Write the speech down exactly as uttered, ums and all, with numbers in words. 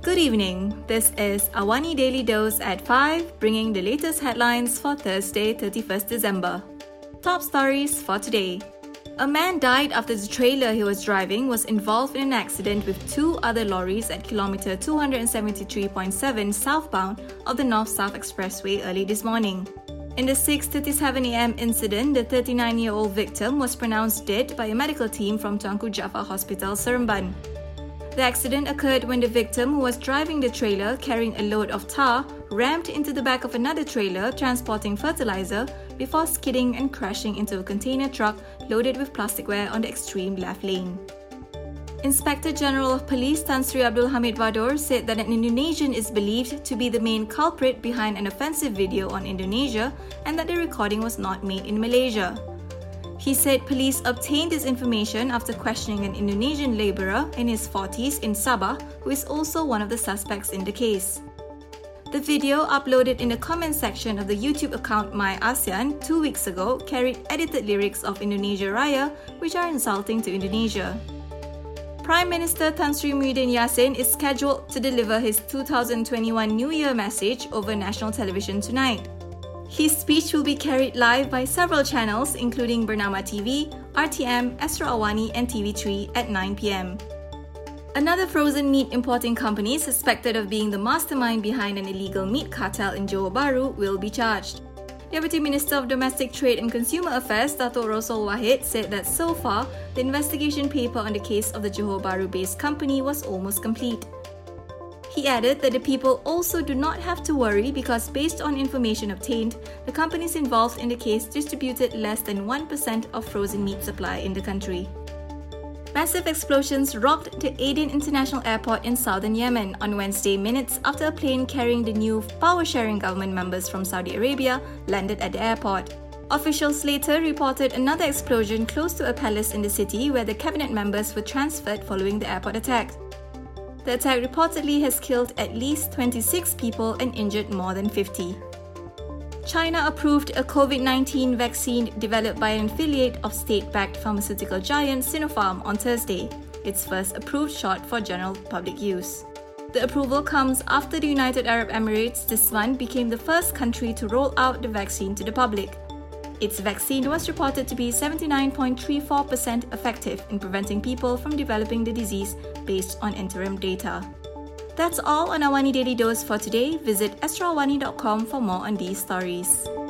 Good evening. This is Awani Daily Dose at five, bringing the latest headlines for Thursday, thirty-first December. Top stories for today. A man died after the trailer he was driving was involved in an accident with two other lorries at kilometre two seventy-three point seven southbound of the North-South Expressway early this morning. In the six thirty-seven a m incident, the thirty-nine-year-old victim was pronounced dead by a medical team from Tuanku Jaafar Hospital, Seremban. The accident occurred when the victim, who was driving the trailer carrying a load of tar, rammed into the back of another trailer transporting fertilizer before skidding and crashing into a container truck loaded with plasticware on the extreme left lane. Inspector General of Police Tan Sri Abdul Hamid Vadoor said that an Indonesian is believed to be the main culprit behind an offensive video on Indonesia and that the recording was not made in Malaysia. He said police obtained this information after questioning an Indonesian labourer in his forties in Sabah, who is also one of the suspects in the case. The video, uploaded in the comment section of the YouTube account My ASEAN two weeks ago, carried edited lyrics of Indonesia Raya, which are insulting to Indonesia. Prime Minister Tan Sri Muhyiddin Yassin is scheduled to deliver his two thousand twenty-one New Year message over national television tonight. His speech will be carried live by several channels including Bernama T V, R T M, Astro Awani and T V three at nine p m. Another frozen meat importing company suspected of being the mastermind behind an illegal meat cartel in Johor Bahru will be charged. Deputy Minister of Domestic Trade and Consumer Affairs, Dato' Rosal Wahid, said that so far, the investigation paper on the case of the Johor Bahru-based company was almost complete. He added that the people also do not have to worry because based on information obtained, the companies involved in the case distributed less than one percent of frozen meat supply in the country. Massive explosions rocked the Aden International Airport in southern Yemen on Wednesday minutes after a plane carrying the new power-sharing government members from Saudi Arabia landed at the airport. Officials later reported another explosion close to a palace in the city where the cabinet members were transferred following the airport attack. The attack reportedly has killed at least twenty-six people and injured more than fifty. China approved a COVID nineteen vaccine developed by an affiliate of state-backed pharmaceutical giant Sinopharm on Thursday, its first approved shot for general public use. The approval comes after the United Arab Emirates this month became the first country to roll out the vaccine to the public. Its vaccine was reported to be seventy-nine point three four percent effective in preventing people from developing the disease based on interim data. That's all on Awani Daily Dose for today. Visit astro awani dot com for more on these stories.